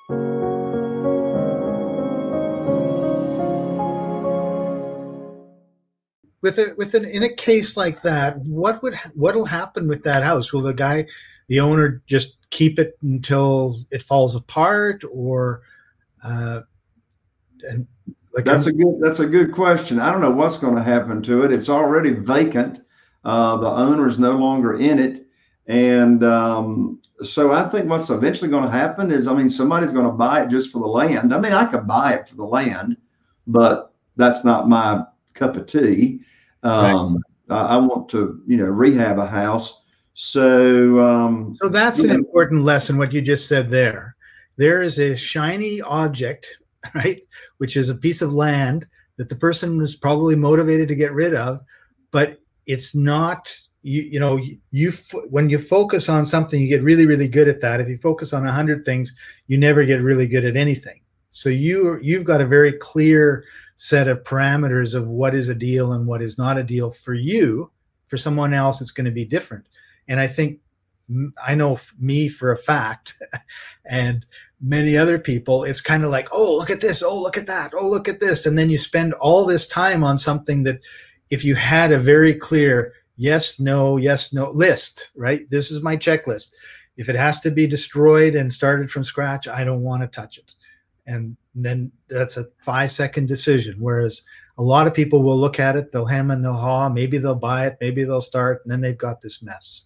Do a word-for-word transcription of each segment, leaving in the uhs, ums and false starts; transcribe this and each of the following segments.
With a with an in a case like that, what would what'll happen with that house? Will the guy, the owner, just keep it until it falls apart, or uh, and like That's I'm, a good that's a good question. I don't know what's going to happen to it. It's already vacant. Uh, the owner's no longer in it, and um, so I think what's eventually going to happen is, I mean, somebody's going to buy it just for the land. I mean, I could buy it for the land, but that's not my cup of tea. right. Um, I, I want to, you know, rehab a house. So, um, So that's you an know, important lesson. What you just said there, there is a shiny object, right, which is a piece of land that the person was probably motivated to get rid of, but it's not. You, you know, you when you focus on something, you get really, really good at that. If you focus on a hundred things, you never get really good at anything. So you you've got a very clear set of parameters of what is a deal and what is not a deal for you. For someone else, it's going to be different. And I think I know me for a fact, and many other people, it's kind of like, oh, look at this, oh, look at that, oh, look at this. And then you spend all this time on something that if you had a very clear yes, no, yes, no list, right? This is my checklist. If it has to be destroyed and started from scratch, I don't want to touch it. And then that's a five second decision. Whereas a lot of people will look at it, they'll hem and they'll haw, maybe they'll buy it, maybe they'll start, and then they've got this mess.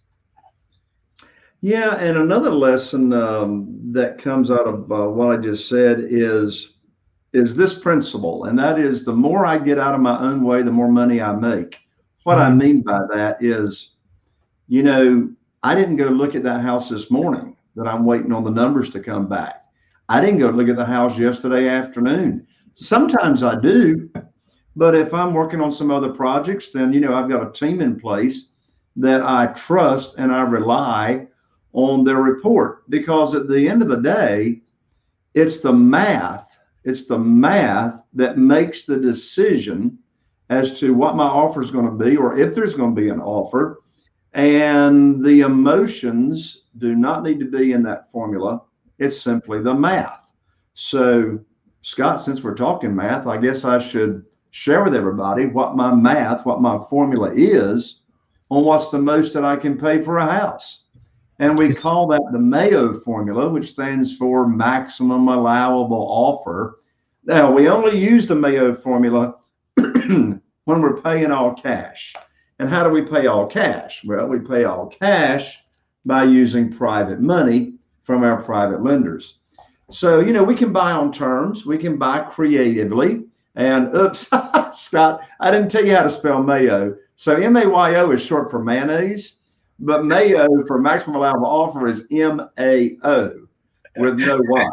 Yeah, and another lesson um, that comes out of uh, what I just said is is this principle, and that is the more I get out of my own way, the more money I make. What I mean by that is, you know, I didn't go look at that house this morning that I'm waiting on the numbers to come back. I didn't go look at the house yesterday afternoon. Sometimes I do, but if I'm working on some other projects, then, you know, I've got a team in place that I trust and I rely on their report, because at the end of the day, it's the math. It's the math that makes the decision as to what my offer is going to be, or if there's going to be an offer. And the emotions do not need to be in that formula. It's simply the math. So, Scott, since we're talking math, I guess I should share with everybody what my math, what my formula is on what's the most that I can pay for a house. And we call that the Mayo formula, which stands for maximum allowable offer. Now, we only use the Mayo formula when we're paying all cash. And how do we pay all cash? Well, we pay all cash by using private money from our private lenders. So, you know, we can buy on terms, we can buy creatively. And oops, Scott, I didn't tell you how to spell Mayo. So M A Y O is short for mayonnaise, but Mayo for maximum allowable offer is M A O with no Y.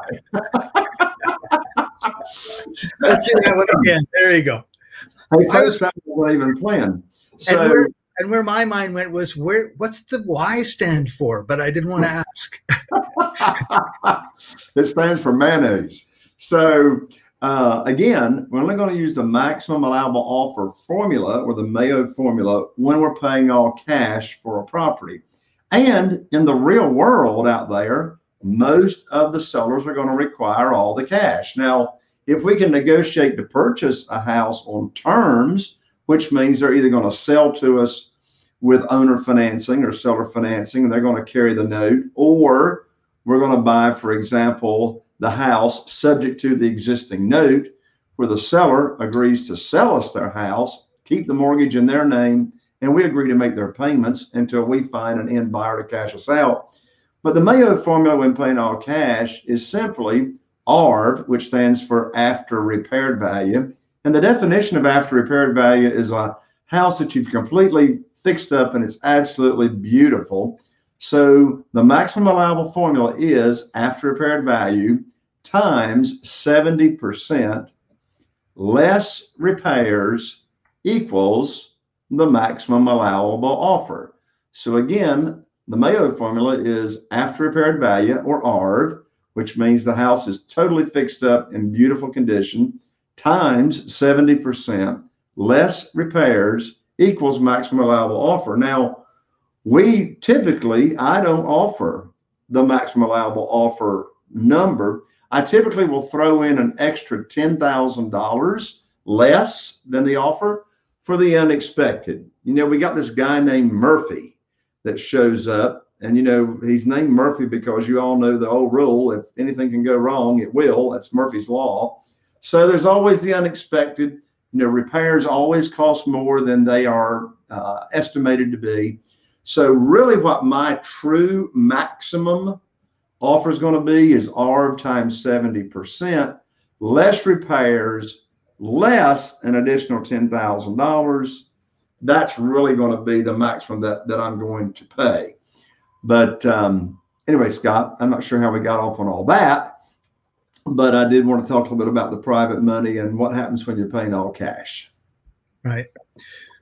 Let's do that one again. There you go. Hey, folks, that wasn't even planned. So, and, where, and where my mind went was, where? What's the Y stand for? But I didn't want to ask. It stands for mayonnaise. So, uh, again, we're only going to use the maximum allowable offer formula, or the Mayo formula, when we're paying all cash for a property. And in the real world out there, most of the sellers are going to require all the cash. Now, if we can negotiate to purchase a house on terms, which means they're either going to sell to us with owner financing or seller financing, and they're going to carry the note, or we're going to buy, for example, the house subject to the existing note, where the seller agrees to sell us their house, keep the mortgage in their name, and we agree to make their payments until we find an end buyer to cash us out. But the Mayo formula when paying all cash is simply A R V, which stands for after repaired value. And the definition of after repaired value is a house that you've completely fixed up and it's absolutely beautiful. So the maximum allowable formula is after repaired value times seventy percent less repairs equals the maximum allowable offer. So again, the Mayo formula is after repaired value, or A R V, which means the house is totally fixed up in beautiful condition, times seventy percent less repairs equals maximum allowable offer. Now, we typically, I don't offer the maximum allowable offer number, I typically will throw in an extra ten thousand dollars less than the offer for the unexpected. You know, we got this guy named Murphy that shows up, and, you know, he's named Murphy because you all know the old rule: if anything can go wrong, it will. That's Murphy's Law. So there's always the unexpected. You know, repairs always cost more than they are uh, estimated to be. So really what my true maximum offer is going to be is A R V times seventy percent, less repairs, less an additional ten thousand dollars. That's really going to be the maximum that, that I'm going to pay. But um, anyway, Scott, I'm not sure how we got off on all that, but I did want to talk a little bit about the private money and what happens when you're paying all cash. Right.